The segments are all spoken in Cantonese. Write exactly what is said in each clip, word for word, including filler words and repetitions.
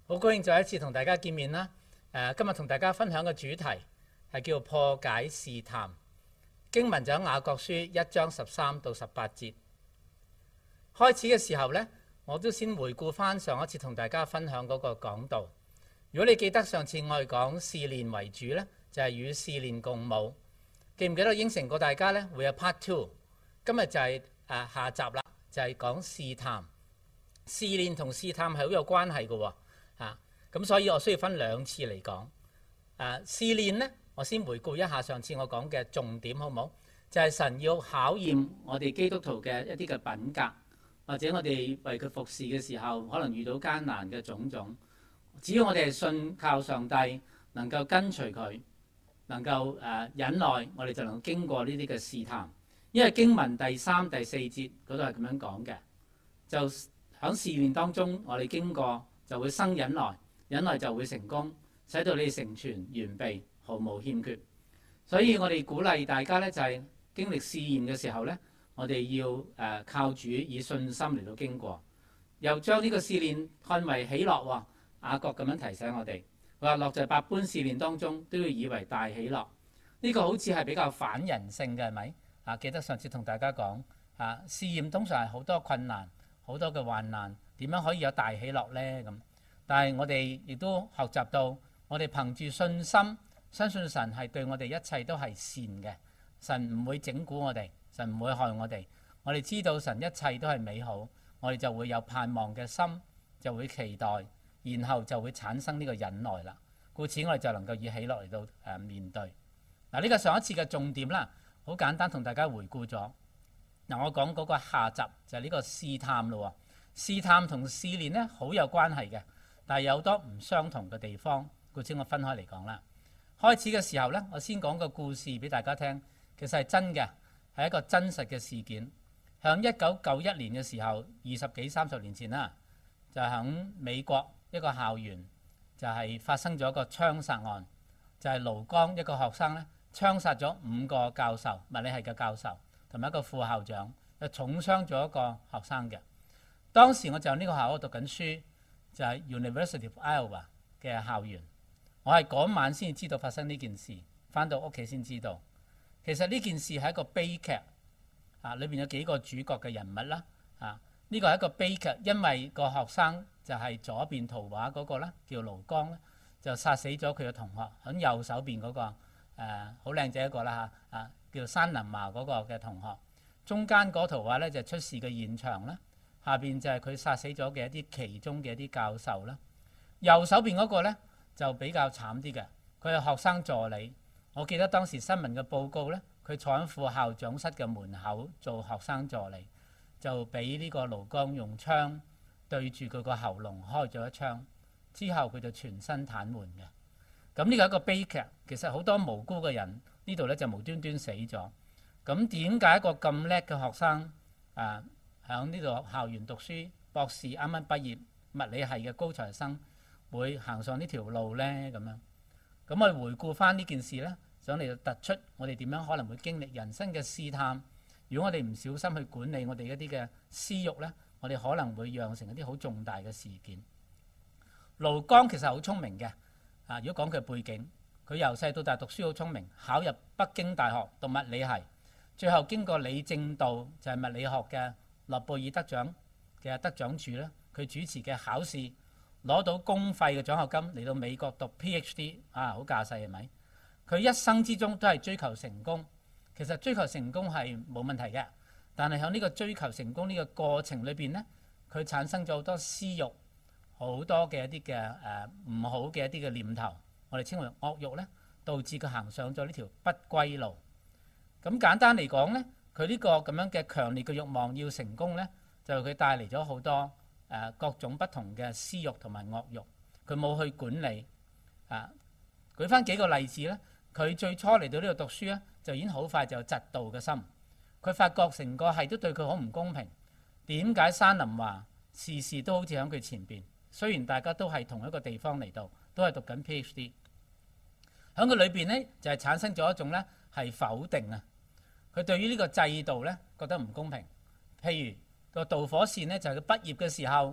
好高興再一次同大家見面啦！誒，今日同大家分享嘅主題係叫破解試探。經文就喺雅各書一章十三到十八節。開始嘅時候呢，我都先回顧翻上一次同大家分享嗰個講道。如果你記得上次我哋講試煉為主呢，就係與試煉共舞。記唔記得應承過大家呢？會有 part two。今日就係誒下集啦，就係講試探。試煉同試探係好有關係嘅喎。啊，咁所以我需要分兩次嚟講。啊，試煉呢，我先回顧一下上次我講嘅重點，好唔好？就係神要考驗我哋基督徒嘅一啲嘅品格，或者我哋為佢服侍嘅時候，可能遇到艱難嘅種種。只要我哋係信靠上帝，能夠跟隨佢，能夠誒忍耐，我哋就能夠經過呢啲嘅試探。因為經文第三、第四節嗰度係咁樣講嘅，就喺試煉當中，我哋經過。就會生忍耐，忍耐就會成功，使到你成全完備，毫無欠缺。所以我哋鼓勵大家呢，就係經歷試驗嘅時候呢，我哋要誒靠主以信心嚟到經過，又將呢個試煉看為喜樂喎。雅各咁樣提醒我哋，佢話落在百般試煉當中，都要以為大喜樂。呢個好似係比較反人性嘅，係咪？啊，記得上次同大家講啊，試驗通常係好多困難，好多嘅患難。點樣可以有大喜樂呢？咁，但係我哋亦都學習到，我哋憑住信心，相信神係對我哋一切都係善嘅，神唔會整蠱我哋，神唔會害我哋。我哋知道神一切都係美好，我哋就會有盼望嘅心，就會期待，然後就會產生呢個忍耐啦。故此我哋就能夠以喜樂嚟到誒面對。嗱，呢個上一次嘅重點啦，好簡單同大家回顧咗。嗱，我講嗰個下集就係呢個試探咯。試探同試煉呢，好有關係嘅，但係有好多唔相同嘅地方，故此我分開嚟講啦。開始嘅時候呢，我先講個故事俾大家聽，其實係真嘅，係一個真實嘅事件。響一九九一年嘅時候，二十幾三十年前啦，就響美國一個校園就係發生咗一個槍殺案，就係盧剛一個學生呢，槍殺咗五個教授，物理系嘅教授同埋一個副校長，就重傷咗一個學生嘅。當時我就喺呢個校嗰度讀緊書，就係 University of Iowa 嘅校園。我係嗰晚先至知道發生呢件事，返到屋企先知道。其實呢件事係一個悲劇，啊，裏邊有幾個主角嘅人物啦，啊，呢個係一個悲劇，因為個學生就係左邊圖畫嗰個啦，叫盧剛咧，就殺死咗佢嘅同學，喺右手邊嗰個誒好靚仔一個啦嚇，啊，叫山林華嗰個嘅同學。中間嗰圖畫咧就出事嘅現場啦。下邊就係佢殺死咗嘅一啲其中嘅一啲教授啦。右手邊嗰個呢就比較慘啲嘅，佢係學生助理。我記得當時新聞嘅報告呢，佢坐喺副校長室嘅門口做學生助理，就俾呢個盧剛用槍對住佢個喉嚨開咗一槍，之後佢就全身癱瘓嘅。咁呢個係一個悲劇，其實好多無辜嘅人呢度呢就無端端死咗。咁點解一個咁叻嘅學生啊？喺呢度校園讀書，博士啱啱畢業，物理系嘅高材生會行上呢條路呢？咁樣，咁我哋回顧翻呢件事呢，想嚟到突出我哋點樣可能會經歷人生嘅試探。如果我哋唔小心去管理我哋一啲嘅私慾呢，我哋可能會釀成一啲好重大嘅事件。盧剛其實好聰明嘅，啊，如果講佢背景，佢由細到大讀書好聰明，考入北京大學讀物理系，最後經過李政道就係物理學嘅諾貝爾得獎嘅得獎主咧，佢主持嘅考試攞到公費嘅獎學金嚟到美國讀 PhD 啊，好架勢係咪？佢一生之中都係追求成功。其實追求成功係冇問題嘅，但係喺呢個追求成功呢個過程裏邊呢，佢產生咗好多私慾，好多嘅一啲嘅誒唔好嘅一啲嘅念頭，我哋稱為惡慾呢，導致佢行上咗呢條不歸路。咁簡單嚟講呢，佢呢個咁樣嘅強烈嘅慾望要成功呢，就佢帶嚟咗好多誒、呃、各種不同嘅私慾同埋惡慾，佢冇去管理。啊，舉翻幾個例子呢，佢最初嚟到呢度讀書呢，就已經好快就有嫉妒嘅心。佢發覺成個係都對佢好唔公平。點解山林華事事都好似喺佢前邊？雖然大家都係同一個地方嚟到，都係讀緊 PhD。喺佢裏邊呢，就係、是、產生咗一種呢係否定啊。佢對於呢個制度呢，覺得唔公平。譬如個導火線呢，就係、是、佢畢業嘅時候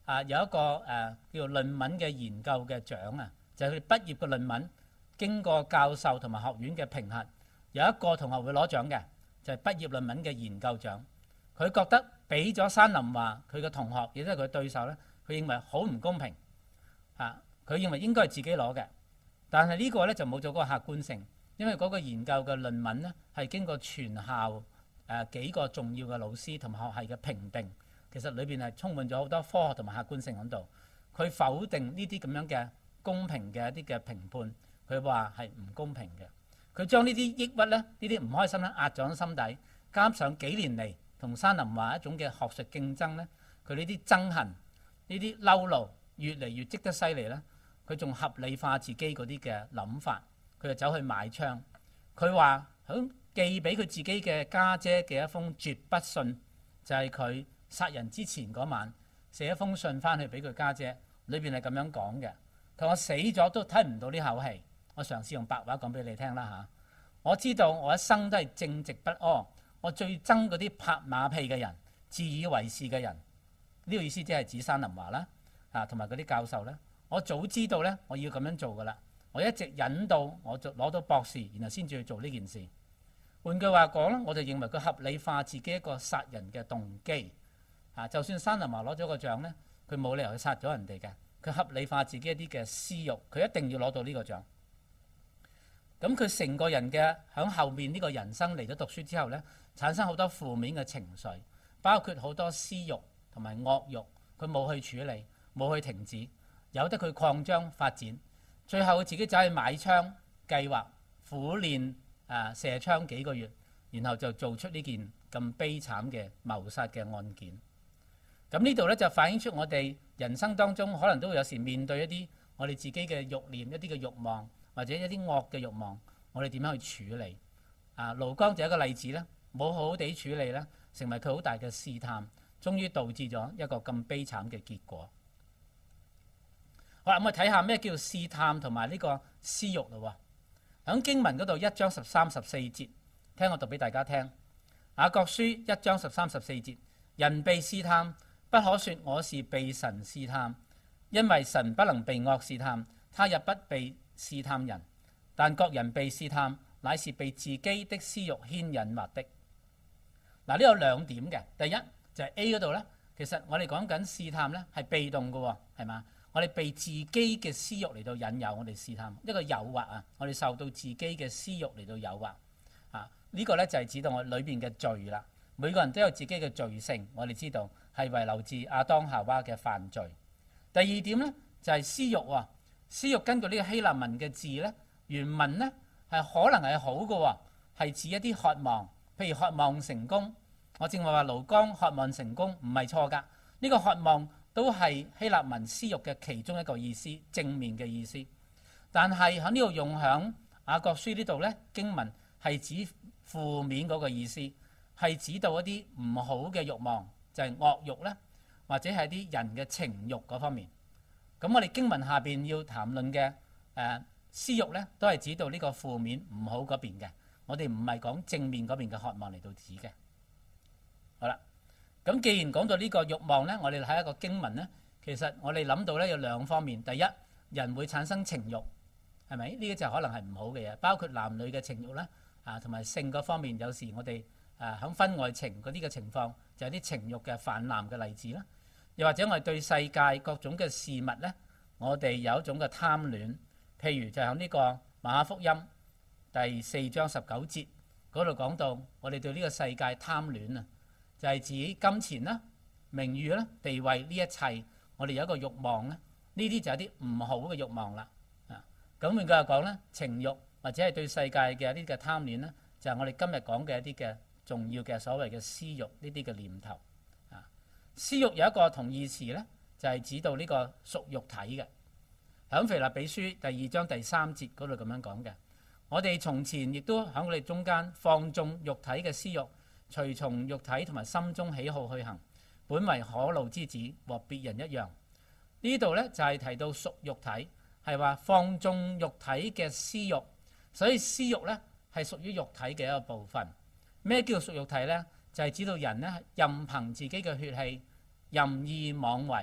啊有一個誒、啊、叫論文嘅研究嘅獎啊，就係佢哋畢業嘅論文經過教授同埋學院嘅評核，有一個同學會攞獎嘅，就係、是、畢業論文嘅研究獎。佢覺得俾咗山林華佢嘅同學，亦都係佢對手咧，佢認為好唔公平啊！佢認為應該係自己攞嘅，但係呢個咧就冇咗嗰個客觀性，因為嗰個研究嘅論文咧係經過全校誒、啊、幾個重要嘅老師同埋學系嘅評定，其實裏邊係充滿咗好多科學同埋客觀性喺度。佢否定呢啲咁樣嘅公平嘅一啲嘅評判，佢話係唔公平嘅。佢將呢啲抑鬱咧、呢啲唔開心咧壓咗喺心底，加上幾年嚟同山林華一種嘅學術競爭咧，佢呢啲憎恨、呢啲嬲怒越嚟越積得犀利咧。佢仲合理化自己嗰啲嘅諗法，佢就走去買槍。佢話響寄俾佢自己嘅家姐嘅一封絕筆信，就係佢殺人之前嗰晚寫一封信翻去俾佢家姐，裏邊係咁樣講嘅。佢話我死咗都睇唔到呢口氣。我嘗試用白話講俾你聽啦嚇。我知道我一生都係正直不阿。我最憎嗰啲拍馬屁嘅人、自以為是嘅人，呢個意思即係指山林華啦，啊同埋嗰啲教授咧。我早知道咧，我要咁樣做噶啦。我一直忍到我就攞到博士，然後先至去做呢件事。換句話講咧，我就認為佢合理化自己一個殺人嘅動機。啊，就算山林華攞咗個獎咧，佢冇理由去殺咗人哋嘅。佢合理化自己一啲嘅私慾，佢一定要攞到呢個獎。咁佢成個人嘅喺後面呢個人生嚟咗讀書之後咧，產生好多負面嘅情緒，包括好多私慾同埋惡慾，佢冇去處理，冇去停止，由得佢擴張發展。最後佢自己走去買槍，計劃苦練誒射槍幾個月，然後就做出呢件咁悲慘嘅謀殺嘅案件。咁呢度咧就反映出我哋人生當中可能都會有時面對一啲我哋自己嘅慾念、一啲嘅慾望，或者一啲惡嘅慾望，我哋點樣去處理？啊，盧剛就係一個例子咧，冇好好地處理咧，成為佢好大嘅試探，終於導致咗一個咁悲慘嘅結果。好啦，咁我睇下咩叫試探同埋呢個私慾咯。喺經文嗰度一章十三十四節，聽我讀俾大家聽。雅各書一章十三十四節，人被試探，不可說我是被神試探，因為神不能被惡試探，他也不被試探人。但各人被試探，乃是被自己的私慾牽引惑的。嗱，呢有兩點嘅。第一就係 A 嗰度呢，其實我哋講緊試探呢係被動嘅，係嘛？我哋被自己嘅私慾嚟到引誘我哋試探，一個誘惑啊！我哋受到自己嘅私慾嚟到誘惑啊！呢個呢就係指到我裏邊嘅罪啦。每個人都有自己嘅罪性，我哋知道係遺留自亞當夏娃嘅犯罪。第二點呢，就係私慾喎。私慾根據呢個希臘文嘅字呢，原文呢係可能係好嘅，係指一啲渴望，譬如渴望成功。我正話話盧剛渴望成功唔係錯㗎，呢個渴望都係希臘文私慾嘅其中一個意思，正面嘅意思。但係喺呢度用響雅各書呢度呢，經文係指負面嗰個意思，係指到一啲唔好嘅慾望，就係惡慾呢，或者係啲人嘅情慾嗰方面。咁我哋經文下邊要談論嘅誒私慾呢，都係指到呢個負面唔好嗰邊嘅。我哋唔係講正面嗰邊嘅渴望嚟到指嘅。好啦。咁既然講到呢個慾望呢，我哋睇一個經文呢，其實我哋諗到呢有兩方面。第一，人會產生情慾，係咪？呢個就可能係唔好嘅嘢，包括男女嘅情慾啦，啊，同埋性嗰方面，有時我哋誒喺婚外情嗰啲嘅情況，就有啲情慾嘅泛濫嘅例子啦。又或者我哋對世界各種嘅事物呢，我哋有一種嘅貪戀，譬如就喺呢個馬可福音第四章十九節嗰度講到，我哋對呢個世界貪戀啊。就係指金錢啦、名譽啦、地位呢一切，我哋有一個慾望咧，呢啲就係啲唔好嘅慾望啦。啊，咁換句話講咧，情慾或者係對世界嘅一啲嘅貪戀咧，就係我哋今日講嘅一啲嘅重要嘅所謂嘅私慾呢啲嘅念頭。啊，私慾有一個同義詞咧，就係指到呢個屬肉體嘅。喺腓立比書第二章第三節嗰度咁樣講嘅，我哋從前亦都喺我哋中間放縱肉體嘅私慾。隨從肉體同埋心中喜好去行，本為可怒之子，和別人一樣。呢度呢，就係提到屬肉體，係話放縱肉體嘅私慾，所以私慾呢，係屬於肉體嘅一個部分。咩叫屬肉體呢？就係指到人呢，任憑自己嘅血氣任意妄為，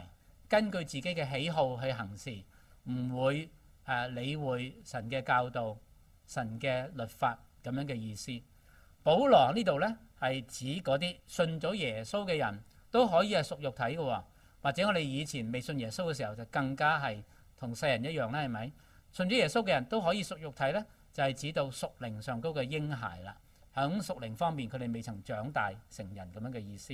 根據自己嘅喜好去行事，唔會誒、啊、理會神嘅教導、神嘅律法咁樣嘅意思。保羅呢度呢，係指嗰啲信咗耶穌嘅人都可以係屬肉體嘅喎，或者我哋以前未信耶穌嘅時候就更加係同世人一樣啦，係咪？信咗耶穌嘅人都可以屬肉體呢，就係、是、指到屬靈上高嘅嬰孩啦。喺屬靈方面，佢哋未曾長大成人咁樣嘅意思。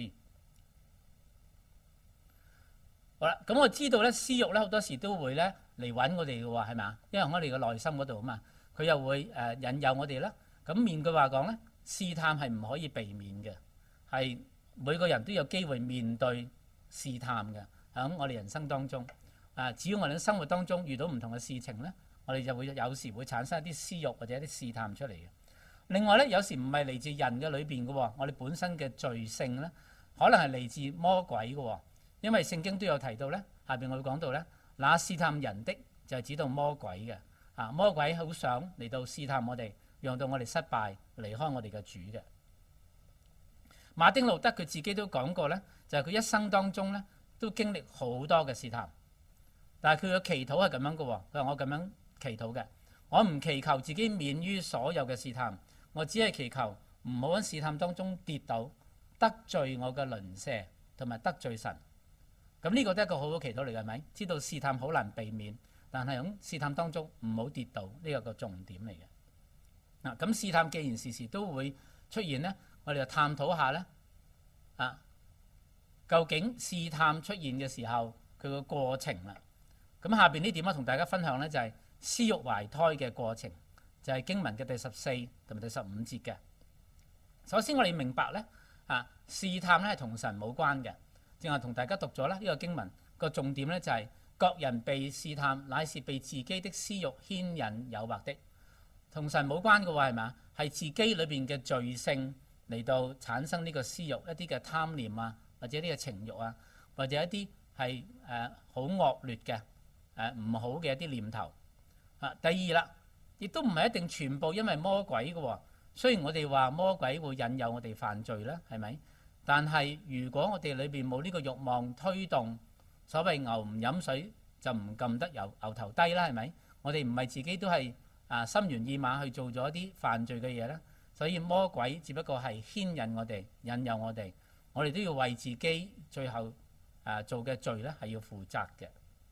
好啦，咁我知道咧，私欲咧好多時都會咧嚟揾我哋嘅喎，係咪？因為我哋嘅內心嗰度啊嘛，佢又會誒引誘我哋啦。咁面句話講咧，試探係唔可以避免嘅，係每個人都有機會面對試探嘅。喺我哋人生當中，啊，只要我哋喺生活當中遇到唔同嘅事情咧，我哋就會有時會產生一啲私欲或者一啲試探出嚟嘅。另外咧，有時唔係嚟自人嘅裏邊嘅喎，我哋本身嘅罪性咧，可能係嚟自魔鬼嘅喎。因為聖經都有提到咧，下邊我會講到咧，那試探人的就係指到魔鬼嘅。啊，魔鬼好想嚟到試探我哋，讓到我哋失敗，離開我哋嘅主嘅。馬丁路德佢自己都講過咧，就係佢一生當中咧都經歷好多嘅試探，但係佢嘅祈禱係咁樣嘅喎。佢話我咁樣祈禱嘅，我唔祈求自己免於所有嘅試探，我只係祈求唔好喺試探當中跌倒，得罪我嘅鄰舍同埋得罪神。咁呢個都係一個好好祈禱嚟嘅，係咪？知道試探好難避免，但係喺試探當中唔好跌倒，呢個個重點嚟嘅。嗱，咁試探既然時時都會出現呢，我哋就探討下呢，啊，究竟試探出現嘅時候佢個過程啦。咁下邊呢點我同大家分享呢，就係私欲懷胎嘅過程，就係經文嘅第十四同埋第十五節嘅。首先我哋明白呢，啊，試探咧係同神冇關嘅。正係同大家讀咗啦，呢個經文個重點咧就係各人被試探，乃是被自己的私欲牽引誘惑的，同神冇關嘅話係嘛？係自己裏邊嘅罪性嚟到產生呢個私欲，一啲嘅貪念啊，或者呢個情欲啊，或者一啲係誒好惡劣嘅誒唔好嘅一啲念頭啊。第二啦，亦都唔係一定全部因為魔鬼嘅喎。雖然我哋話魔鬼會引誘我哋犯罪啦，係咪？但係，如果我哋裏邊冇呢個慾望推動，所謂牛唔飲水就唔撳得牛牛頭低啦，係咪？我哋唔係自己都係啊心猿意馬去做咗一啲犯罪嘅嘢咧，所以魔鬼只不過係牽引我哋、引誘我哋，我哋都要為自己最後啊做嘅罪咧係要負責嘅。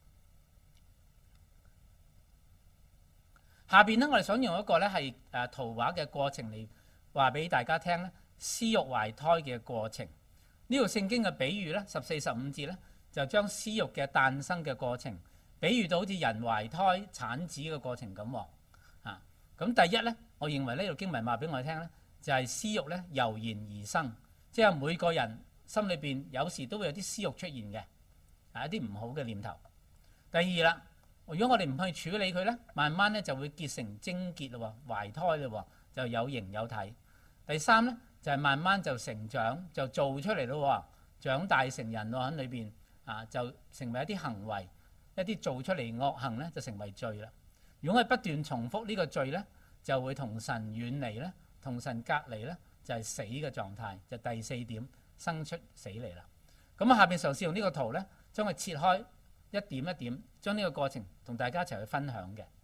下邊咧，我哋想用一個咧係誒圖畫嘅過程嚟話俾大家聽咧。私欲懷胎嘅過程，呢條聖經嘅比喻咧，十四十五節咧，就將私欲嘅誕生嘅過程，比喻到好似人懷胎產子嘅過程咁喎。啊，咁第一咧，我認為呢條經文話俾我哋聽咧，就係私欲咧油然而生，即係每個人心裏邊有時都會有啲私欲出現嘅，係一啲唔好嘅念頭。第二啦，如果我哋唔去處理佢咧，慢慢咧就會結成精結咯，懷胎咯，就有形有體。第三咧。就係慢慢就成長，就做出嚟咯，長大成人咯喺裏邊啊，就成為一啲行為，一啲做出嚟惡行咧，就成為罪啦。如果係不斷重複呢個罪咧，就會同神遠離咧，同神隔離咧，就係死嘅狀態。就第四點生出死嚟啦。咁啊，下邊嘗試用呢個圖咧，將佢切開一點一點，將呢個過程同大家一齊去分享嘅。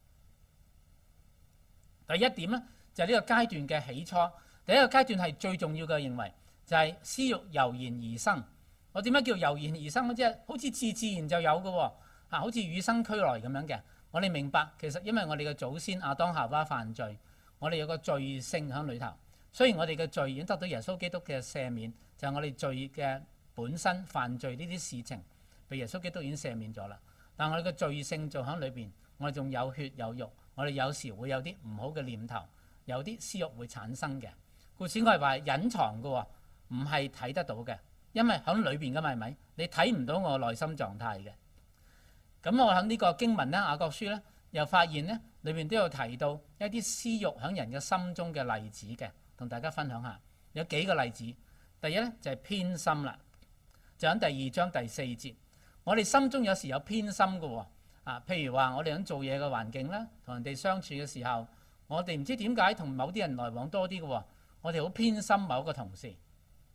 第一點咧，就係呢個階段嘅起初。第一個階段係最重要嘅，認為就係私欲油然而生。我點解叫油然而生？即係好似自自然就有嘅喎，啊，好似與生俱來咁樣嘅。我哋明白其實因為我哋嘅祖先亞當夏娃犯罪，我哋有個罪性喺裏頭。雖然我哋嘅罪已經得到耶穌基督嘅赦免，就係我哋罪嘅本身犯罪呢啲事情，被耶穌基督已經赦免咗啦。但我哋嘅罪性就喺裏邊，我哋仲有血有肉，我哋有時會有啲唔好嘅念頭，有啲私欲會產生嘅。故此我係話隱藏嘅喎，唔係睇得到嘅，因為喺裏邊嘅嘛，係咪？你睇唔到我內心狀態嘅。咁我喺呢個經文咧，雅各書咧，又發現咧，裏邊都有提到一啲私欲喺人嘅心中嘅例子嘅，同大家分享下。有幾個例子。第一咧就係偏心啦，就喺第二章第四節。我哋心中有時有偏心嘅喎，啊，譬如話我哋喺做嘢嘅環境啦，同人哋相處嘅時候，我哋唔知點解同某啲人來往多啲嘅喎。我哋好偏心某一個同事，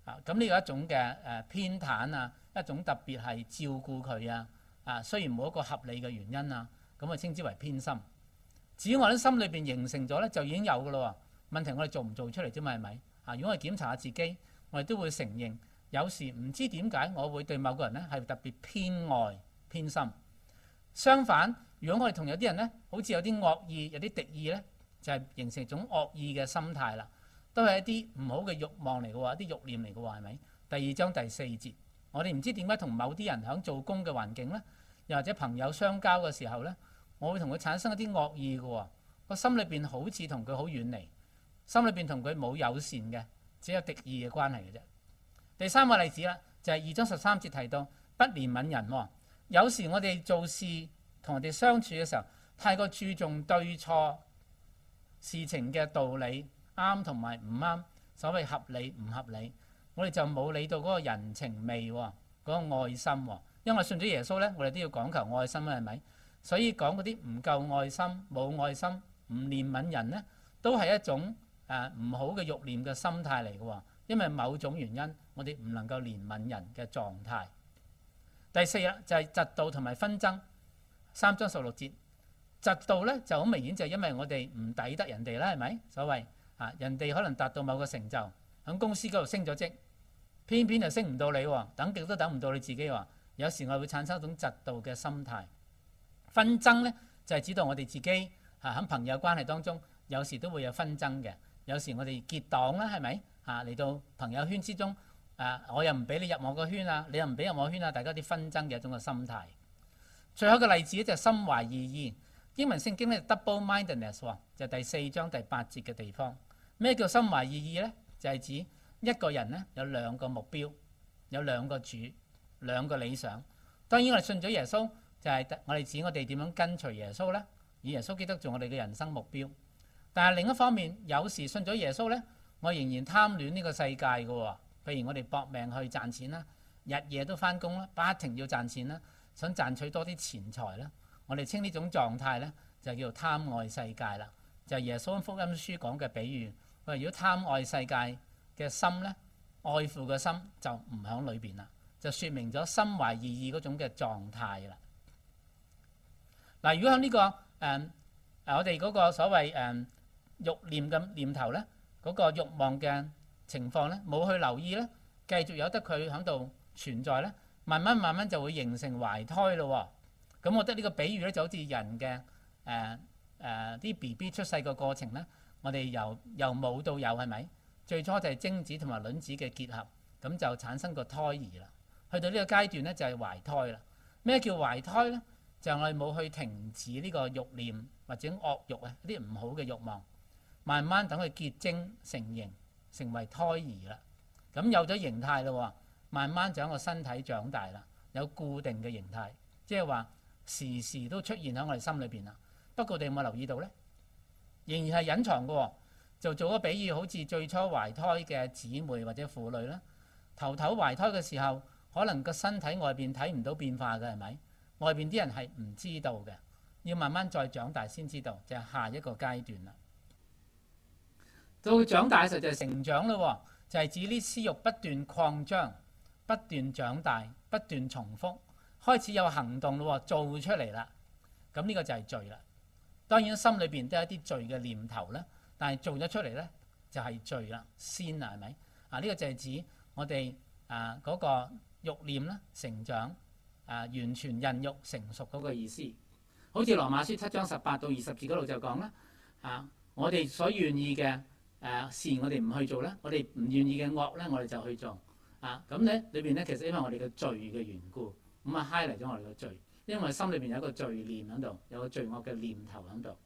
啊，咁呢個一種嘅誒偏袒啊，一種特別係照顧佢啊，啊雖然冇一個合理嘅原因啊，咁啊稱之為偏心。至於我喺心裏邊形成咗咧，就已經有噶啦喎。問題我哋做唔做出嚟啫嘛，係咪？啊，如果我哋檢查下自己，我哋都會承認，有時唔知點解我會對某個人咧係特別偏愛偏心。相反，如果我哋同有啲人咧，好似有啲惡意、有啲敵意咧，就係、是、形成一種惡意嘅心態啦，都係一啲唔好嘅慾望嚟嘅喎，一啲慾念嚟嘅喎，係咪？第二章第四節，我哋唔知點解同某啲人喺做工嘅環境咧，又或者朋友相交嘅時候咧，我會同佢產生一啲惡意嘅喎，個心裏邊好似同佢好遠離，心裏邊同佢冇友善嘅，只有敵意嘅關係嘅啫。第三個例子啦，就係、是、二章十三節提到不憐憫人喎。有時我哋做事同人哋相處嘅時候，太過注重對錯事情嘅道理啱同埋唔啱，所謂合理唔合理，我哋就冇理到嗰個人情味喎，嗰個愛心喎。因為我信咗耶穌咧，我哋都要講求愛心啦，係咪？所以講嗰啲唔夠愛心、冇愛心、唔憐憫人咧，都係一種誒唔好嘅慾念嘅心態嚟嘅喎。因為某種原因，我哋唔能夠憐憫人嘅狀態。第四啦，就係嫉妒同埋紛爭。三章十六節，嫉妒咧就好明顯，就係因為我哋唔抵得人哋啦，係咪？所謂啊，人哋可能達到某個成就，喺公司嗰度升咗職，偏偏就升唔到你喎，等極都等唔到你自己喎。有時我會產生一種嫉妒嘅心態。紛爭咧就係指到我哋自己啊喺朋友關係當中，有時都會有紛爭嘅。有時我哋結黨啦，係咪啊？嚟到朋友圈之中。啊！我又唔俾你入我個圈啊，你又唔俾入我圈啊，大家啲紛爭嘅一種嘅心態。最後一個例子咧就係心懷二意。英文聖經咧 double-mindedness 喎，就係第四章第八節嘅地方。咩叫心懷二意咧？就係指一個人咧有兩個目標，有兩個主，兩個理想。當然我哋信咗耶穌，就係我哋指我哋點樣跟隨耶穌咧，以耶穌基督做我哋嘅人生目標。但係另一方面，有時信咗耶穌咧，我仍然貪戀呢個世界嘅喎。譬如我哋搏命去賺錢啦，日夜都返工啦，不停要賺錢啦，想賺取多啲錢財啦。我哋稱呢種狀態咧，就叫做貪愛世界啦。就係耶穌福音書講嘅比喻，佢話如果貪愛世界嘅心咧，愛父嘅心就唔喺裏邊啦，就説明咗心懷二意嗰種嘅狀態啦。嗱，如果喺呢、這個誒誒、嗯、我哋嗰個所謂誒慾念嘅念頭咧，嗰、那個慾望嘅情況咧，冇去留意咧，繼續由得佢喺度存在咧，慢慢慢慢就會形成懷胎咯。咁我覺得呢個比喻咧就好似人嘅誒誒啲 B B 出世嘅過程咧，我哋由由冇到有係咪？最初就係精子同埋卵子嘅結合，咁就產生個胎兒啦。去到呢個階段咧就係懷胎啦。咩叫懷胎咧？就係我哋冇去停止呢個慾念或者惡慾啊，啲唔好嘅慾望，慢慢等佢結晶成形。成為胎兒啦，咁有咗形態啦，慢慢就喺個身體長大啦，有固定嘅形態，即係話時時都出現喺我哋心裏邊啦。不過我哋有冇留意到呢？仍然係隱藏嘅，就做個比喻，好似最初懷胎嘅姊妹或者婦女啦，頭頭懷胎嘅時候，可能個身體外邊睇唔到變化嘅係咪？外邊啲人係唔知道嘅，要慢慢再長大先知道，就係下一個階段啦。到長大嘅時候就係成長咯，就係指呢私慾不斷擴張、不斷長大、不斷重複，開始有行動咯，做出嚟啦。咁呢個就係罪啦。當然心裏邊都有一啲罪嘅念頭啦，但係做咗出嚟咧就係罪啦，先啊係咪？啊呢個就係指我哋啊嗰個慾念啦成長啊完全孕育成熟嗰個意思。好似羅馬書七章十八到二十節嗰度就講啦，啊我哋所願意嘅。誒、啊、事我哋唔去做咧，我哋唔願意嘅惡咧，我哋就去做啊！咁咧裏邊咧，其實因為我哋嘅罪嘅緣故，咁啊揩嚟咗我哋嘅罪，因為我哋心裏邊有一個罪念喺度，有個罪惡嘅念頭喺度。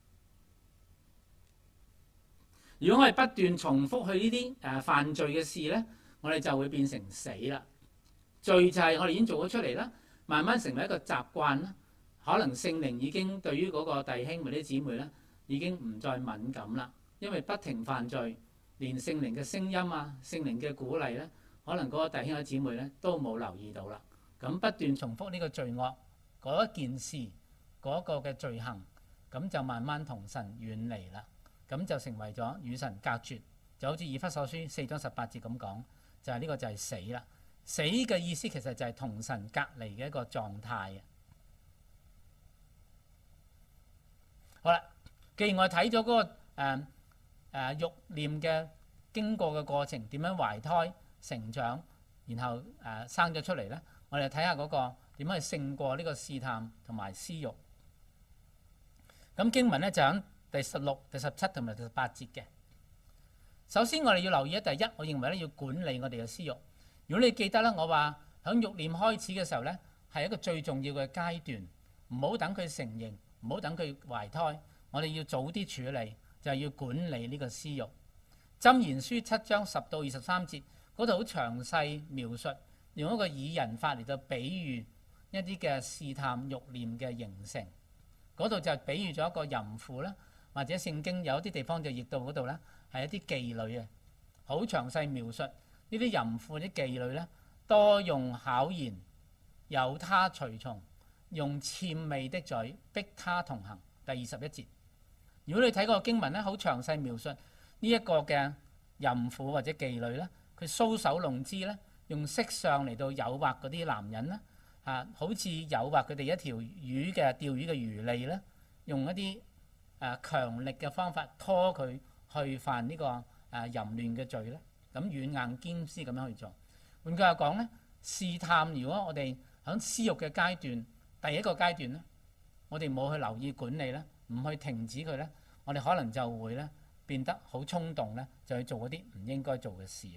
如果我哋不斷重複去呢啲誒犯罪嘅事咧，我哋就會變成死啦。罪就係我哋已經做咗出嚟啦，慢慢成為一個習慣啦。可能聖靈已經對於嗰個弟兄或者姊妹咧，已經唔再敏感啦。因為不停犯罪，連聖靈嘅聲音啊、聖靈嘅鼓勵咧，可能嗰個弟兄或姊妹咧都冇留意到啦。咁不斷重複呢個罪惡嗰一件事，嗰、那個嘅罪行，咁就慢慢同神遠離啦。咁就成為咗與神隔絕，就好似以弗所書四章十八節咁講， 就係、是、呢個就係死啦。死嘅意思其實就係同神隔離嘅一個狀態嘅。好啦，既然我哋睇咗嗰個誒誒、呃、育念嘅經過嘅過程，點樣懷胎成長，然後誒、呃、生咗出嚟咧，我哋睇下嗰個點樣去勝過呢個試探同埋私慾。咁經文咧就喺第十六、第十七同埋第十八節嘅。首先我哋要留意咧，第一，我認為咧要管理我哋嘅私慾。如果你記得咧，我話喺育念開始嘅時候咧，係一個最重要嘅階段，唔好等佢成形，唔好等佢懷胎，我哋要早啲處理，就係要管理呢個私慾。箴言書七章十到二十三節嗰度好詳細描述，用一個擬人法嚟到比喻一啲嘅試探育念嘅形成。嗰度就比喻咗一個淫婦啦，或者聖經有啲地方就譯到嗰度咧，係一啲妓女啊，好詳細描述呢啲淫婦啲妓女咧，多用巧言誘他隨從，用諂媚的嘴逼他同行。第二十一節，如果你睇嗰個經文咧，好詳細描述呢一個嘅淫婦或者妓女咧，佢搔首弄姿咧，用色相嚟到誘惑嗰啲男人咧。啊，好似誘惑佢哋一條魚嘅釣魚嘅魚餌咧，用一啲誒、啊、強力嘅方法拖佢去犯呢、這個誒、啊、淫亂嘅罪咧，咁軟硬兼施咁樣去做。換句話講咧，試探如果我哋喺私慾嘅階段，第一個階段咧，我哋冇去留意管理咧，唔去停止佢咧，我哋可能就會咧變得好衝動咧，就去做嗰啲唔應該做嘅事。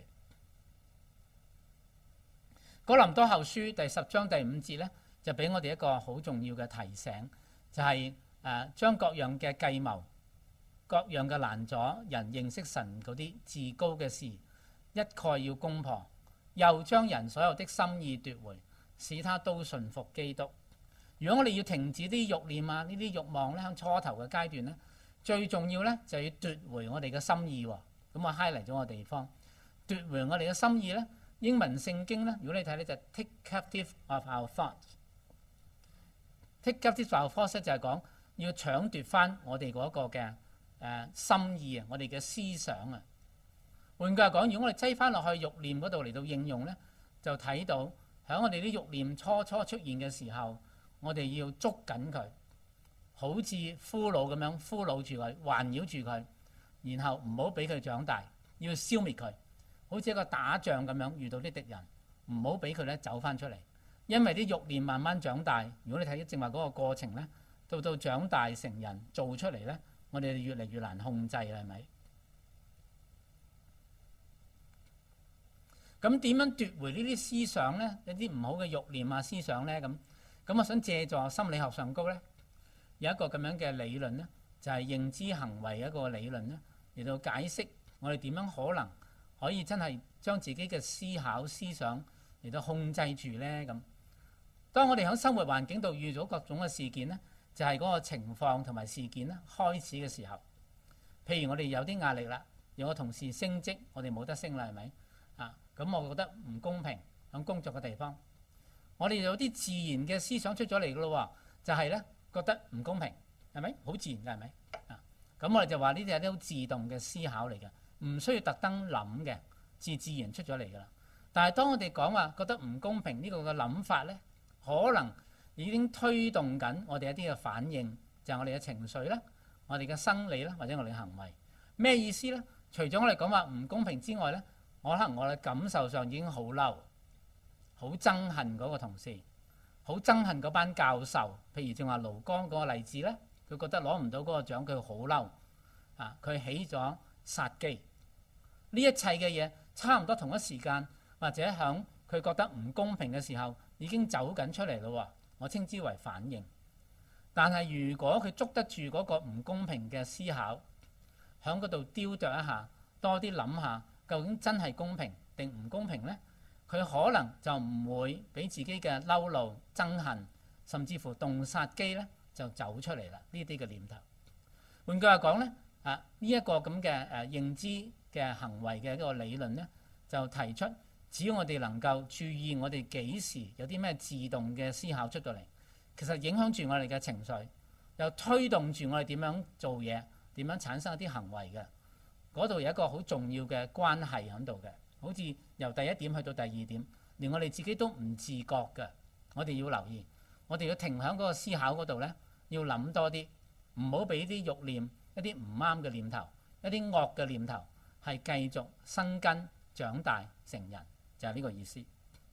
哥林多後書第十章第五節咧，就俾我哋一個好重要嘅提醒，就係、是、誒、呃、將各樣嘅計謀、各樣嘅攔阻人認識神嗰啲自高嘅事，一概要攻破，又將人所有的心意奪回，使他都順服基督。如果我哋要停止啲慾念啊，呢啲慾望咧，喺初頭嘅階段咧，最重要咧就要奪回我哋嘅心意喎。咁我 highlight 咗個地方，奪回我哋嘅心意咧。英文聖經咧，如果你睇咧就 take captive of our thoughts。take captive of our thoughts 就係講要搶奪翻我哋嗰個嘅誒、呃、心意啊，我哋嘅思想啊。換句話講，如果我哋擠翻落去慾念嗰度嚟到應用咧，就睇到喺我哋啲慾念初初出現嘅時候，我哋要捉緊佢，好似俘虜咁樣俘虜住佢，環繞住佢，然後唔好俾佢長大，要消滅佢。好似一個打仗咁樣，遇到啲敵人，唔好俾佢咧走翻出嚟，因為啲慾念慢慢長大。如果你睇正話嗰個過程咧，到到長大成人做出嚟咧，我哋越嚟越難控制啦，係咪？咁點樣奪回呢啲思想咧？一啲唔好嘅慾念啊思想咧？咁咁，我想借助心理學上高咧，有一個咁樣嘅理論咧，就係認知行為一個理論咧，嚟到解釋我哋點樣可能可以真係將自己嘅思考思想嚟到控制住呢。咁當我哋喺生活環境度遇到各種嘅事件呢，就係、是、嗰個情況同埋事件咧開始嘅時候。譬如我哋有啲壓力啦，有個同事升職，我哋冇得升啦，係咪啊？咁我覺得唔公平喺工作嘅地方，我哋有啲自然嘅思想出咗嚟嘅咯喎，就係、是、咧覺得唔公平，係咪好自然嘅係咪啊？咁我哋就話呢啲係啲好自動嘅思考嚟嘅。唔需要特登諗嘅，自自然出咗嚟㗎啦。但係當我哋講話覺得唔公平呢個嘅諗法咧，可能已經推動緊我哋一啲嘅反應，就係、是、我哋嘅情緒啦、我哋嘅生理啦，或者我哋嘅行為。咩意思咧？除咗我哋講話唔公平之外咧，我可能我哋感受上已經好嬲、好憎恨嗰個同事，好憎恨嗰班教授。譬如正話盧剛嗰個例子咧，佢覺得攞唔到嗰個獎，佢好嬲啊！佢起咗殺機。呢一切嘅嘢差唔多同一時間，或者響佢覺得唔公平嘅時候已經走緊出嚟咯。我稱之為反應。但係如果佢捉得住嗰個唔公平嘅思考，響嗰度雕琢一下，多啲諗下究竟真係公平定唔公平呢？佢可能就唔會俾自己嘅嬲怒、憎恨，甚至乎動殺機咧就走出嚟啦。呢啲嘅念頭。換句話講咧，啊呢一個咁嘅誒認知嘅行為嘅一個理論咧，就提出只要我哋能夠注意我哋幾時有啲咩自動嘅思考出到嚟，其實影響住我哋嘅情緒，又推動住我哋點樣做嘢，點樣產生一啲行為嘅，嗰度有一個好重要嘅關係喺度嘅。 好似由第一點去到第二點，連我哋自己都唔自覺嘅。我哋要留意，我哋要停喺嗰個思考嗰度呢，要諗多啲，唔好俾啲慾念、一啲唔啱嘅念頭、一啲惡嘅念頭係繼續生根長大成人，就係呢個意思。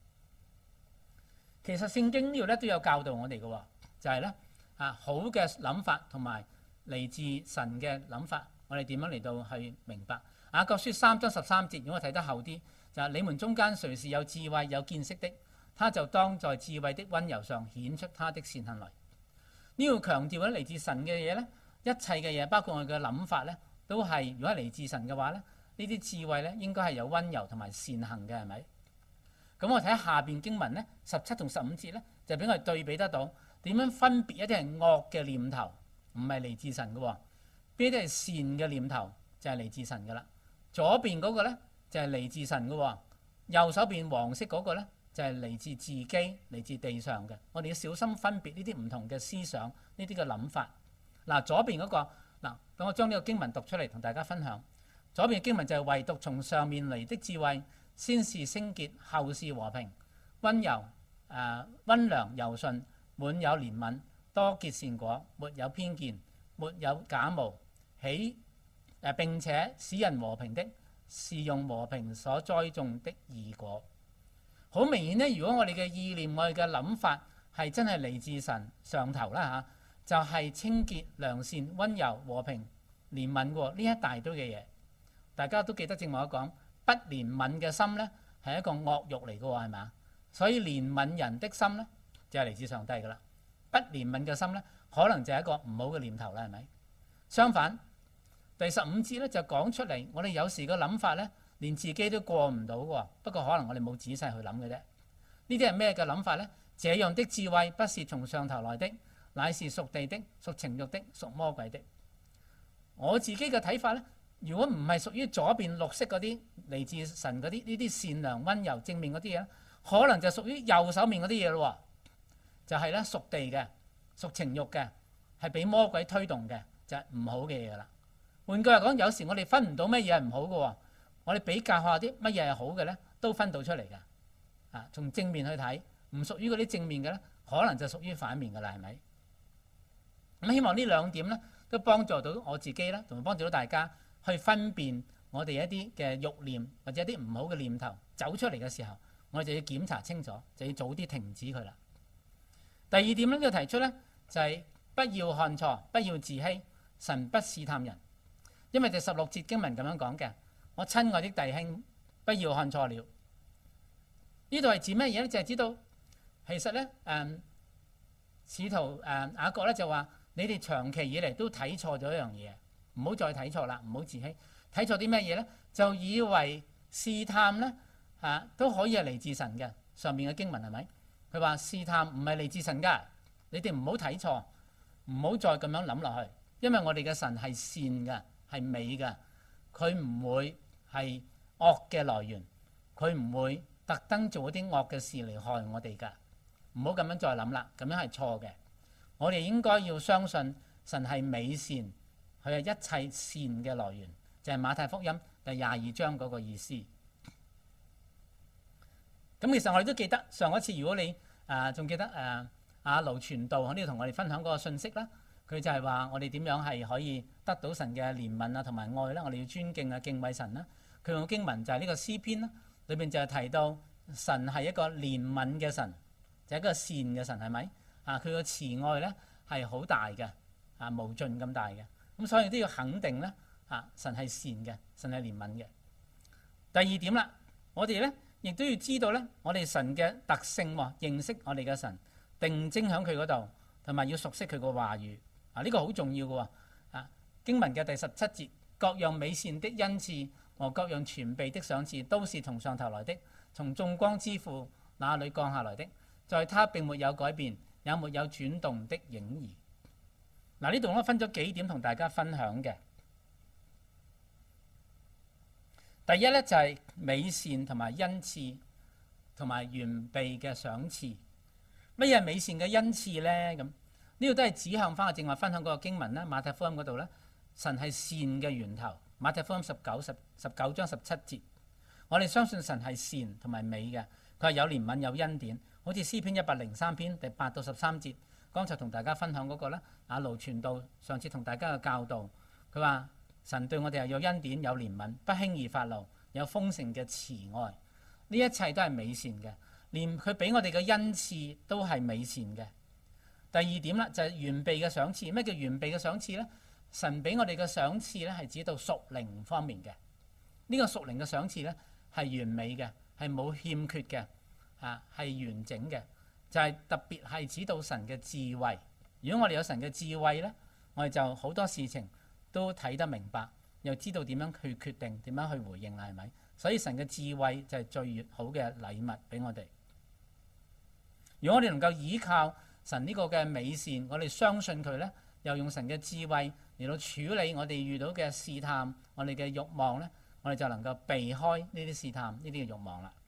其實聖經呢度咧都有教導我哋嘅，就係咧啊好嘅諗法同埋嚟自神嘅諗法，我哋點樣嚟到去明白？雅各書三章十三節，如果我睇得厚啲，就係你們中間誰是有智慧有見識的，他就當在智慧的溫柔上顯出他的善行來。呢度強調咧嚟自神嘅嘢咧，一切嘅嘢，包括我哋嘅諗法咧，都係如果嚟自神嘅話咧，呢啲智慧咧應該係有溫柔同埋善行嘅，係咪？咁我睇下邊經文咧，十七同十五節咧，就俾我哋對比得到點樣分別一啲係惡嘅念頭，唔係嚟自神嘅喎，邊啲係善嘅念頭就係嚟自神嘅啦。左邊嗰個咧就係嚟自神嘅喎，右手邊黃色嗰個咧就係嚟自自己，嚟自地上嘅。我哋要小心分別呢啲唔同嘅思想，呢啲嘅諗法。嗱，左邊嗰個嗱，等我將呢個經文讀出嚟同大家分享。左邊嘅經文就係唯獨從上面嚟的智慧，先是聖潔，後是和平，溫柔誒溫良柔順，滿有憐憫，多結善果，沒有偏見，沒有假冒，喜誒並且使人和平的，是用和平所栽種的義果。好明顯咧，如果我哋嘅意念、我哋嘅諗法係真係嚟自神上頭啦嚇，就係、是、清潔、良善、溫柔、和平、憐憫喎，呢一大堆嘅嘢，大家都記得正話我講，不憐憫嘅心咧係一個惡慾嚟嘅喎，係咪？所以憐憫人的心咧就係、是、嚟自上帝噶啦，不憐憫嘅心咧可能就係一個唔好嘅念頭啦，係咪？相反，第十五節咧就講出嚟，我哋有時個諗法咧，連自己都過唔到喎。不過可能我哋冇仔細去諗嘅啫。呢啲係咩嘅諗法咧？這樣的智慧不是從上頭來的，乃是屬地的、屬情慾的、屬魔鬼的。我自己嘅睇法咧，如果唔係屬於左邊綠色嗰啲嚟自神嗰啲呢啲善良、溫柔、正面嗰啲嘢，可能就屬於右手面嗰啲嘢咯。就係咧屬地嘅、屬情慾嘅，係俾魔鬼推動嘅，就係唔好嘅嘢啦。換句話講，有時我哋分唔到乜嘢係唔好嘅喎，我哋比較下啲乜嘢係好嘅咧，都分到出嚟嘅。啊，從正面去睇，唔屬於嗰啲正面嘅咧，可能就屬於反面嘅啦，係咪？咁希望呢兩點咧，都幫助到我自己啦，同埋幫助到大家去分辨我哋一啲嘅慾念或者一啲唔好嘅念頭走出嚟嘅時候，我哋就要檢查清楚，就要早啲停止佢啦。第二點咧，要提出咧就係、是、不要看錯，不要自欺，神不試探人。因為第十六節經文咁樣講嘅，我親愛的弟兄，不要看錯了。呢度係指乜嘢咧？就係、是、知道其實咧，誒、嗯，使徒誒雅各咧就話：你哋長期以嚟都睇錯咗一樣嘢，唔好再睇錯啦，唔好自欺。睇錯啲咩嘢咧？就以為試探咧嚇、啊、都可以係嚟自神嘅。上面嘅經文係咪？佢話試探唔係嚟自神㗎，你哋唔好睇錯，唔好再咁樣諗落去，因為我哋嘅神係善嘅。係美嘅，佢唔會係惡嘅來源，佢唔會特登做一啲惡嘅事嚟害我哋㗎。唔好咁樣再諗啦，咁樣係錯嘅。我哋應該要相信神係美善，佢係一切善嘅來源，就係、是、馬太福音第廿二章嗰個意思。咁其實我哋都記得上一次，如果你誒仲、呃、記得誒阿盧傳道喺呢度同我哋分享嗰個信息啦。佢就係話我哋點樣係可以得到神嘅憐憫啊，同埋愛啦。我哋要尊敬啊、敬畏神啦。佢用經文就係呢個詩篇啦，裏邊就係提到神係一個憐憫嘅神，就係、是、一個善嘅神，係咪啊？佢個慈愛咧係好大嘅啊，無盡咁大嘅。咁所以都要肯定咧啊，神係善嘅，神係憐憫嘅。第二點啦，我哋咧亦都要知道咧，我哋神嘅特性喎，認識我哋嘅神，定睛喺佢嗰度，同埋要熟悉佢個話語。啊！呢個好重要嘅喎，啊經文嘅第十七節，各樣美善的恩賜和各樣全備的賞賜，都是從上頭來的，從眾光之父那裏降下來的，在他並沒有改變，也沒有轉動的影兒。嗱，呢度我分咗幾點同大家分享嘅。第一咧就係、是、美善同埋恩賜同埋完備嘅賞賜。乜嘢係美善嘅恩賜咧？咁呢度都係指向翻我正話分享嗰個經文啦，馬太福音嗰度咧，神係善嘅源頭。馬太福音十九十十九章十七節， 我哋相信神係善同埋美嘅，佢係有憐憫有恩典。好似詩篇一百零三篇第八到十三節，剛才同大家分享嗰個咧，阿盧傳道上次同大家嘅教導，佢話神對我哋係有恩典有憐憫，不輕易發怒，有豐盛嘅慈愛，呢一切都係美善嘅，連佢俾我哋嘅恩賜都係美善嘅。第二點啦，就係完備嘅賞賜。咩叫完備嘅賞賜呢？神俾我哋嘅賞賜咧，係指到屬靈方面嘅。呢、這個屬靈嘅賞賜咧，係完美嘅，係冇欠缺嘅，啊係完整嘅，就係、是、特別係指到神嘅智慧。如果我哋有神嘅智慧咧，我哋就好多事情都睇得明白，又知道點樣去決定，點樣去回應啦，係咪？所以神嘅智慧就係最越好嘅禮物俾我哋。如果我哋能夠依靠神呢個嘅美善，我哋相信佢呢，又用神嘅智慧嚟到處理我哋遇到嘅試探，我哋嘅慾望呢，我哋就能夠避開呢啲試探，呢啲嘅慾望啦。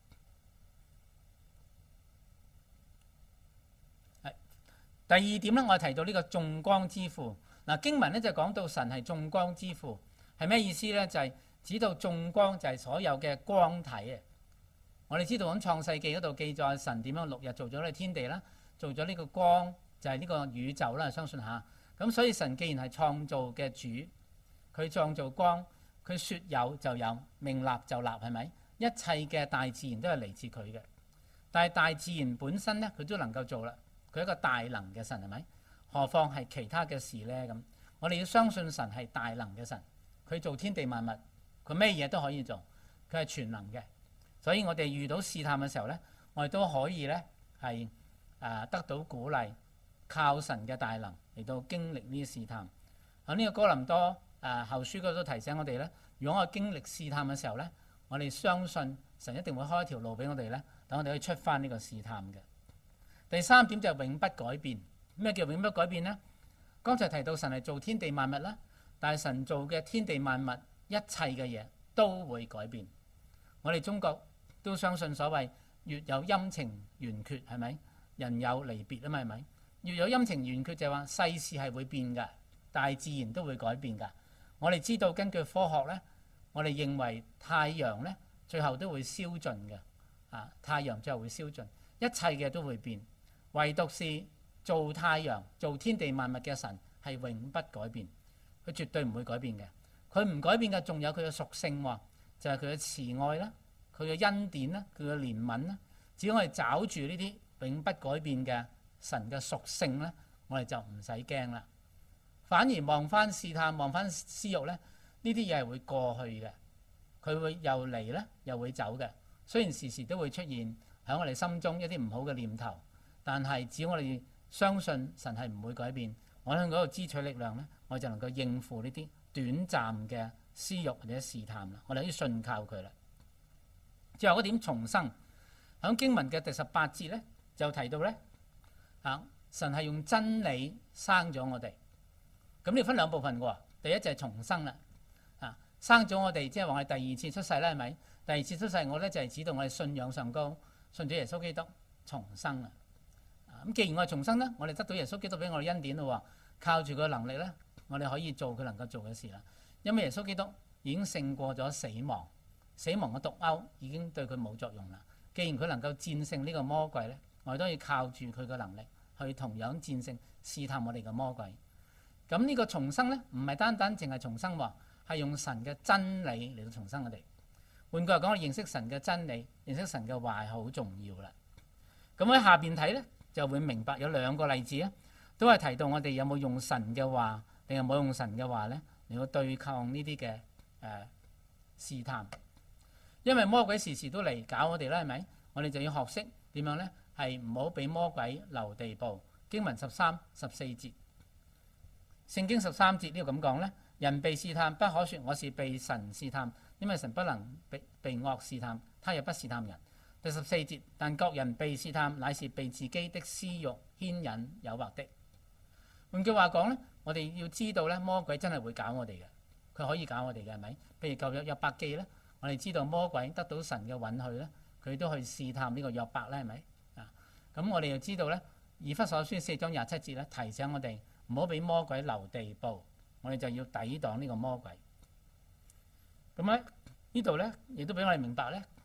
第二點呢，我提到呢個眾光之父。嗱，經文呢就講到神係眾光之父，係咩意思呢？就係、是、指到眾光就係所有嘅光體啊！我哋知道喺創世記嗰度記載神點樣六日做咗呢個天地啦。做咗呢個光就係、是、呢個宇宙啦，相信下。咁所以神既然係創造嘅主，佢創造光，佢說有就有，命立就立，係咪？一切嘅大自然都係嚟自佢嘅。但係大自然本身咧，佢都能夠做啦。佢係一個大能嘅神，係咪？何況係其他嘅事咧？咁我哋要相信神係大能嘅神，佢做天地萬物，佢咩嘢都可以做，佢係全能嘅。所以我哋遇到試探嘅時候咧，我哋都可以咧係。啊！得到鼓勵，靠神嘅大能嚟到經歷呢啲試探。喺呢個哥林多啊後書嗰度提醒我哋咧，如果我經歷試探嘅時候咧，我哋相信神一定會開一條路俾我哋咧，等我哋可以出翻呢個試探嘅。第三點就係永不改變。咩叫永不改變呢？剛才提到神係做天地萬物啦，但係神做嘅天地萬物一切嘅嘢都會改變。我哋中國都相信所謂月有陰晴圓缺，係咪？人有離別啊嘛，係咪？越有陰晴圓缺就係話世事係會變㗎，大自然都會改變㗎。我哋知道根據科學咧，我哋認為太陽咧最後都會消盡嘅，啊太陽最後會消盡，一切嘅都會變，唯獨是做太陽、做天地萬物嘅神係永不改變，佢絕對唔會改變嘅。佢唔改變嘅仲有佢嘅屬性喎，就係佢嘅慈愛啦、佢嘅恩典啦、佢嘅憐憫啦。只要我哋找住呢啲永不改變嘅神嘅屬性咧，我哋就唔使驚啦。反而望翻試探，望翻私欲咧，呢啲嘢係會過去嘅，佢會又嚟咧，又會走嘅。雖然時時都會出現喺我哋心中一啲唔好嘅念頭，但係只要我哋相信神係唔會改變，我喺嗰度支取力量咧，我就能夠應付呢啲短暫嘅私欲或者試探啦。我哋可以信靠佢啦。最後嗰點重生，喺經文嘅第十八節咧。就提到咧，啊，神係用真理生咗我哋。咁你分兩部分嘅喎，第一就係重生啦，啊，生咗我哋，即係話我哋第二次出世啦，係咪？第二次出世我咧就係指到我哋信仰上高，信咗耶穌基督重生啦。咁既然我係重生咧，我哋得到耶穌基督俾我哋恩典咯喎，靠住佢嘅能力咧，我哋可以做佢能夠做嘅事啦。因為耶穌基督已經勝過咗死亡，死亡嘅毒鈎已經對佢冇作用啦。既然佢能夠戰勝呢個魔鬼咧，我哋都要靠住佢嘅能力去同樣戰勝試探我哋嘅魔鬼。咁呢個重生咧，唔係單單淨係重生喎，係用神嘅真理嚟到重生我哋。換句話講，我認識神嘅真理，認識神嘅話係好重要啦。咁喺下邊睇咧，就會明白有兩個例子啊，都係提到我哋有冇用神嘅話，定係冇用神嘅話咧嚟到對抗呢啲嘅誒試探。因為魔鬼時時都嚟搞我哋啦，係咪？我哋就要學識點樣咧？係唔好俾魔鬼留地步。經文十三、十四節，聖經十三節呢度咁講咧：人被試探，不可說我是被神試探，因為神不能被被惡試探，他也不試探人。第十四節，但各人被試探，乃是被自己的私欲牽引誘惑的。換句話講咧，我哋要知道咧，魔鬼真係會搞我哋嘅，佢可以搞我哋嘅，係咪？譬如舊約約伯記咧，我哋知道魔鬼得到神嘅允許咧，佢都去試探呢個約伯咧，係咪？咁我哋又知道咧，以弗所書四章廿七節咧，提醒我哋唔好俾魔鬼留地步，我哋就要抵擋呢個魔鬼。咁咧呢度咧，亦都俾我哋明白咧，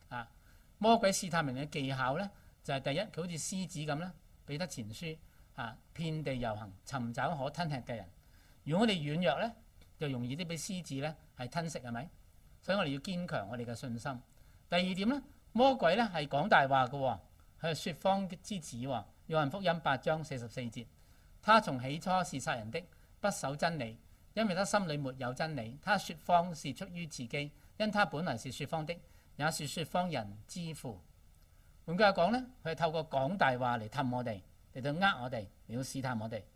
啊。魔鬼試探人嘅技巧咧，就係、是、第一，佢好似獅子咁啦，彼得前書啊，遍地遊行，尋找可吞吃嘅人。如果我哋軟弱咧，就容易啲俾獅子咧係吞食，係咪？所以我哋要堅強我哋嘅信心。第二點咧，魔鬼咧係講大話嘅，佢係説謊之子。約翰福音八章四十四節，他從起初是殺人的，不守真理，因為他心裡沒有真理。他説謊是出於自己，因他本來是説謊的，也是説謊人之父。換句話講咧，佢係透過講大話嚟氹我哋，嚟到呃我哋，嚟到試探我哋。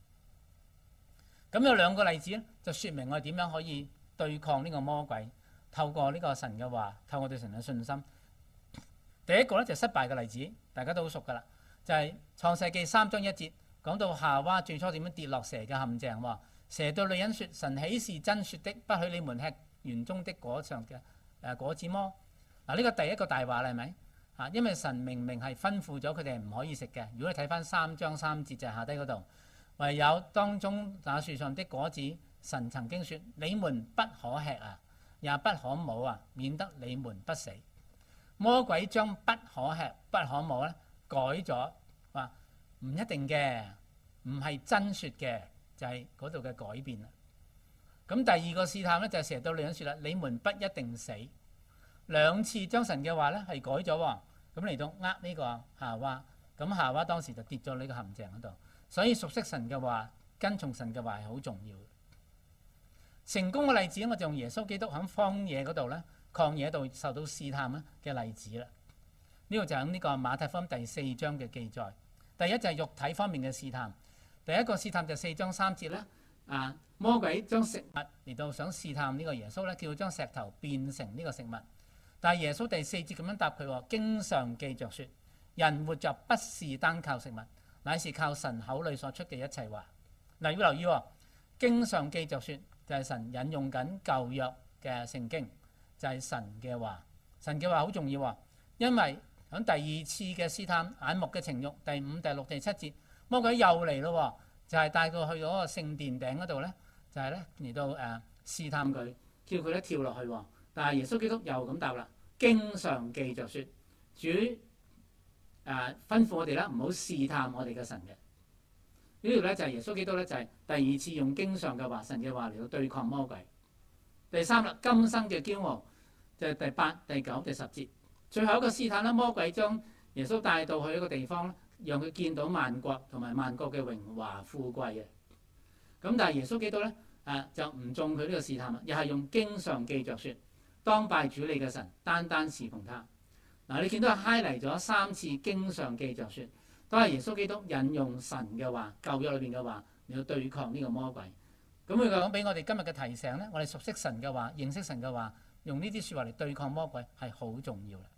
咁有兩個例子咧，就説明我哋點樣可以對抗呢個魔鬼。透過呢個神嘅話，透過對神嘅信心。第一個咧就係失敗嘅例子，大家都好熟噶啦，就係、是、創世記三章一節講到夏娃最初點樣跌落蛇嘅陷阱喎。蛇對女人説：神豈是真説的，不許你們吃園中的果上嘅誒果子麼？嗱，呢個第一個大話啦，係咪啊？因為神明明係吩咐咗佢哋唔可以食嘅。如果你睇翻三章三節就係下低嗰度，唯有當中那樹上的果子，神曾經説：你們不可吃啊！也不可摸啊，免得你們不死。魔鬼將不可吃、不可摸咧改咗，話唔一定嘅，唔係真説嘅，就係嗰度嘅改變啦。咁第二個試探咧就係、是、蛇對女人説啦：你們不一定死。兩次將神嘅話咧係改咗喎，咁嚟到呃呢個夏娃，咁夏娃當時就跌咗呢個陷阱嗰度。所以熟悉神嘅話、跟從神嘅話係好重要。成功嘅例子，我就用耶穌基督喺荒野嗰度咧，曠野度受到試探咧嘅例子啦。呢個就喺呢個馬太福音第四章嘅記載。第一就係肉體方面嘅試探。第一個試探就四章三節咧，啊魔鬼將食物嚟到想試探呢個耶穌咧，叫佢將石頭變成呢個食物。但係耶穌第四節咁樣答佢喎：經上記着說，人活着不是單靠食物，乃是靠神口裏所出嘅一切話。嗱，要留意喎，經上記着說。就係神引用緊舊約嘅聖經，就係、是、神嘅話。神嘅話好重要喎，因為喺第二次嘅試探眼目嘅情慾，第五、第六、第七節，魔鬼又嚟咯，就係、是、帶佢去嗰個聖殿頂嗰度咧，就係咧嚟到誒、呃、試探佢，叫佢咧跳落去。但係耶穌基督又咁答啦：經上記着說，主誒、呃、吩咐我哋啦，唔好試探我哋嘅神嘅。呢條咧就係耶穌基督咧，就係第二次用經上嘅話、神嘅話嚟到對抗魔鬼。第三啦，今生嘅驕傲就係第八、第九、第十節。最後一個試探啦，魔鬼將耶穌帶到去一個地方咧，讓佢見到萬國同埋萬國嘅榮華富貴嘅。咁但係耶穌基督咧誒就唔中佢呢個試探啦，又係用經上記着說，當拜主你嘅神，單單侍奉他。嗱，你見到係 highlight 咗三次經上記着說。都係耶穌基督引用神嘅話、舊約裏邊嘅話嚟到對抗呢個魔鬼。咁佢講俾我哋今日嘅提醒咧，我哋熟悉神嘅話、認識神嘅話，用呢啲説話嚟對抗魔鬼係好重要啦。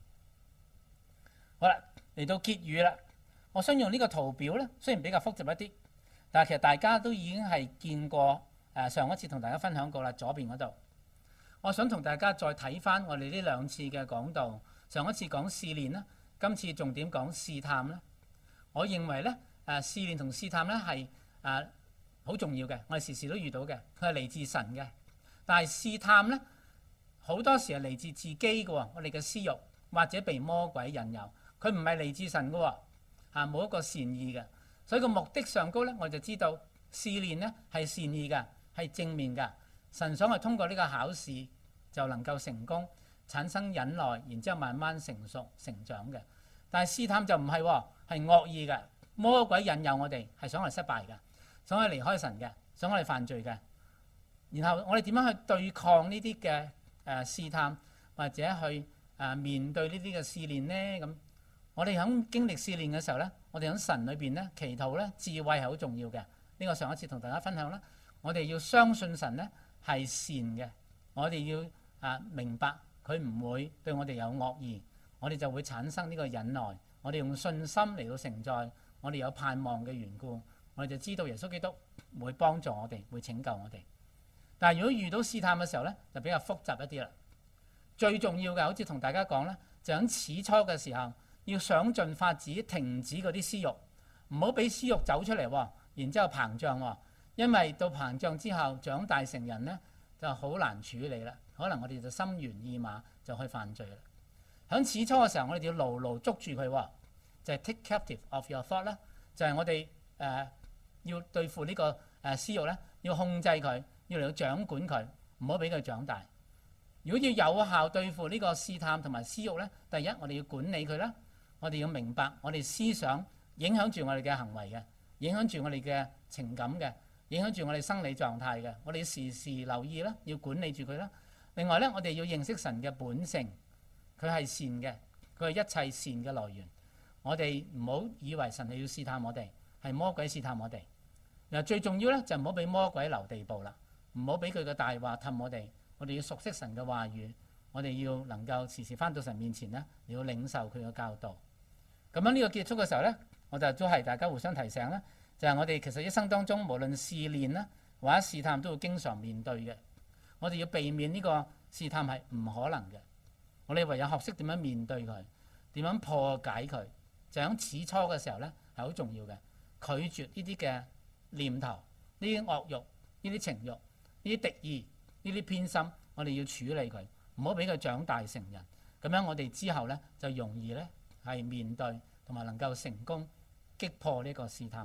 好啦，嚟到結語啦。我想用呢個圖表咧，雖然比較複雜一啲，但係其實大家都已經係見過。誒上一次同大家分享過啦，左邊嗰度。我想同大家再睇翻我哋呢兩次嘅講道。上一次講試煉啦，今次重點講試探啦。我認為咧，誒試煉同試探咧係誒好重要嘅，我哋時時都遇到嘅，佢係嚟自神嘅。但係試探咧，好多時係嚟自自己嘅喎，我哋嘅私欲或者被魔鬼引誘，佢唔係嚟自神嘅喎，嚇冇一個善意嘅。所以個目的上高咧，我就知道試煉咧係善意嘅，係正面嘅。神想係通過呢個考試就能夠成功，產生忍耐，然之後慢慢成熟成長嘅。但係試探就唔係喎。係惡意嘅，魔鬼引誘我哋，係想我哋失敗嘅，想我哋離開神嘅，想我哋犯罪嘅。然後我哋點樣去對抗呢啲嘅誒試探，或者去誒、呃、面對呢啲嘅試煉呢？咁我哋喺經歷試煉嘅時候咧，我哋喺神裏邊咧祈禱咧，智慧係好重要嘅。呢、這個上一次同大家分享啦，我哋要相信神咧係善嘅，我哋要啊、呃、明白佢唔會對我哋有惡意，我哋就會產生呢個忍耐。我哋用信心嚟到承載，我哋有盼望嘅緣故，我哋就知道耶穌基督會幫助我哋，會拯救我哋。但係如果遇到試探嘅時候咧，就比較複雜一啲啦。最重要嘅，好似同大家講咧，就喺始初嘅時候，要想盡法子停止嗰啲私欲，唔好俾私欲走出嚟喎，然之後膨脹喎。因為到膨脹之後，長大成人咧就好難處理啦。可能我哋就心猿意馬，就去犯罪啦。 響始初嘅時候，我哋要牢牢捉住佢喎，就係、是、take captive of your thought 啦，就係我哋誒、呃、要對付呢、這個誒、呃、私慾咧，要控制佢，要嚟到掌管佢，唔好俾佢長大。如果要有效對付呢個試探同埋私慾咧，第一我哋要管理佢啦，我哋要明白我哋思想影響住我哋嘅行為嘅，影響住我哋嘅情感嘅，影響住我哋生理狀態嘅，我哋要時時留意啦，要管理住佢啦。另外咧，我哋要認識神嘅本性，佢係善嘅，佢係一切善嘅來源。我哋唔好以為神係要試探我哋，係魔鬼試探我哋。嗱，最重要咧就唔好俾魔鬼留地步啦，唔好俾佢嘅大話氹我哋。我哋要熟悉神嘅話語，我哋要能夠時時返到神面前咧，你要領受佢嘅教導。咁樣呢個結束嘅時候咧，我就都係大家互相提醒啦，就係、是、我哋其實一生當中無論試煉啦或者試探都會經常面對嘅。我哋要避免呢個試探係唔可能嘅，我哋唯有學識點樣面對佢，點樣破解佢，就喺始初嘅時候咧係好重要嘅。拒絕呢啲嘅念頭、呢啲惡慾、呢啲情慾、呢啲敵意、呢啲偏心，我哋要處理佢，唔好俾佢長大成人。咁樣我哋之後咧就容易咧係面對同埋能夠成功擊破呢個試探。